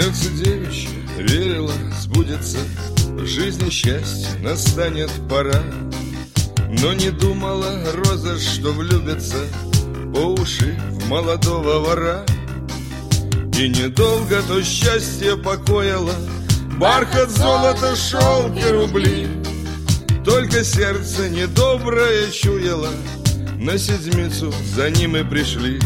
Сердце девичье верило, сбудется, в жизни счастье настанет пора. Но не думала роза, что влюбится по уши в молодого вора. И недолго то счастье покоило, бархат, золото, шелк и рубли. Только сердце недоброе чуяло, на седмицу за ним и пришли.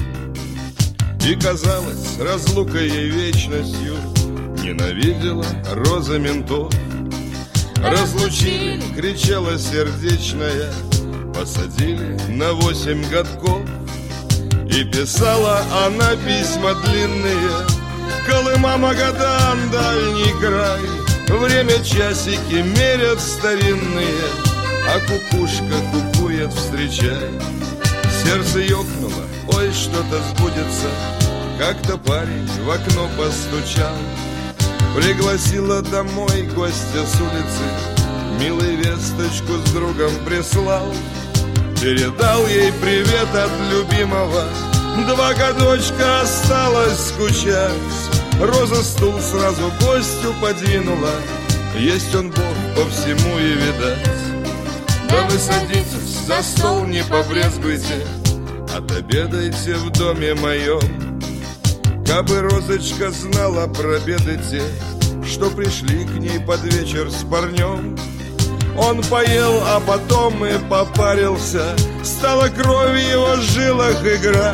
И казалось, разлукой ей вечностью ненавидела роза ментов. Разлучили, кричала сердечная, посадили на 8 годков. И писала она письма длинные, Колыма, Магадан, дальний край. Время часики мерят старинные, а кукушка кукует, встречай. Сердце ёкнуло, ой, что-то сбудется. Как-то парень в окно постучал, пригласила домой гостя с улицы, милый весточку с другом прислал. Передал ей привет от любимого, 2 годочка осталось скучать. Роза стул сразу гостю подвинула, есть он Бог по всему и видать. Да вы садитесь, за стол не побрезгуйте, отобедайте в доме моем. Кабы розочка знала про беды те, что пришли к ней под вечер с парнем. Он поел, а потом и попарился, стала кровь в его жилах играть.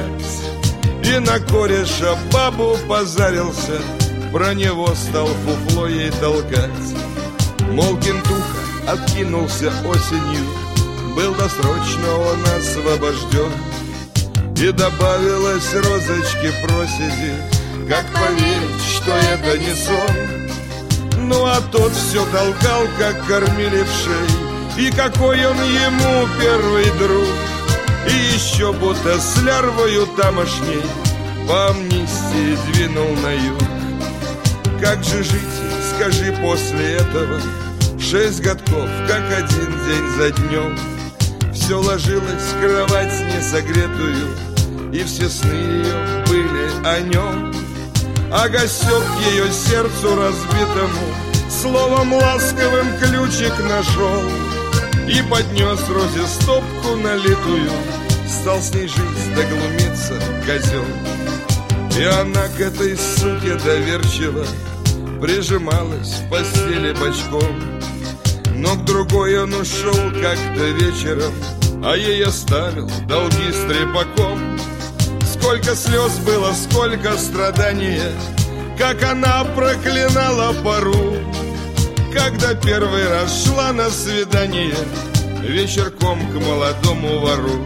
И на кореша бабу позарился, про него стал фуфло ей толкать. Мол, кентуха откинулся осенью, был досрочно он освобожден. И добавилось розочке проседи, как поверить, что это не сон. Ну а тот все толкал, как кормили в шей, и какой он ему первый друг. И еще будто с лярвою тамошней по амнистии двинул на юг. Как же жить, скажи, после этого? 6 годков, как один день за днем. Все ложилось в кровать несогретую, и все сны ее были о нем. А гостек ее сердцу разбитому словом ласковым ключик нашел и поднес розе стопку налитую, стал с ней жить, да глумиться козел. И она к этой суке доверчиво прижималась в постели бочком. Но к другой он ушел как-то вечером, а ей оставил долги с трепаком. Сколько слез было, сколько страдания, как она проклинала пору, когда первый раз шла на свидание вечерком к молодому вору.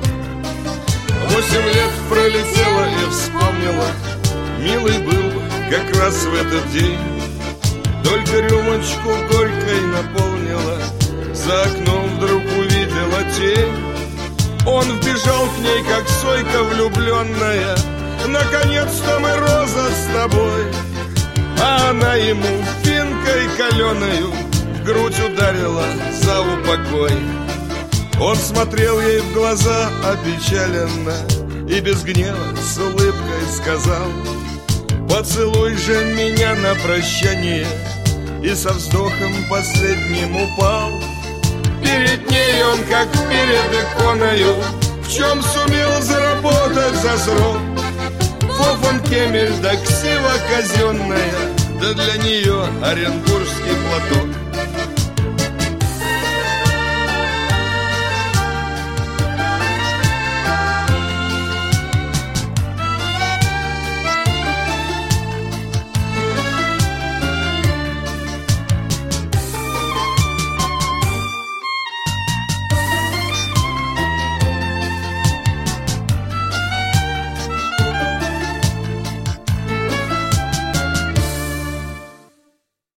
8 лет пролетело и вспомнила, милый был как раз в этот день. Только рюмочку горькой наполнила, за окном вдруг увидела тень. Он вбежал к ней, как сойка влюбленная, наконец-то мы, Роза, с тобой. А она ему финкой каленою в грудь ударила за упокой. Он смотрел ей в глаза опечаленно и без гнева с улыбкой сказал: поцелуй же меня на прощание. И со вздохом последним упал. Перед ней он, как перед иконою, в чем сумел заработать за срок. Фофан Кемель да ксива казенная, да для нее оренбургский платок.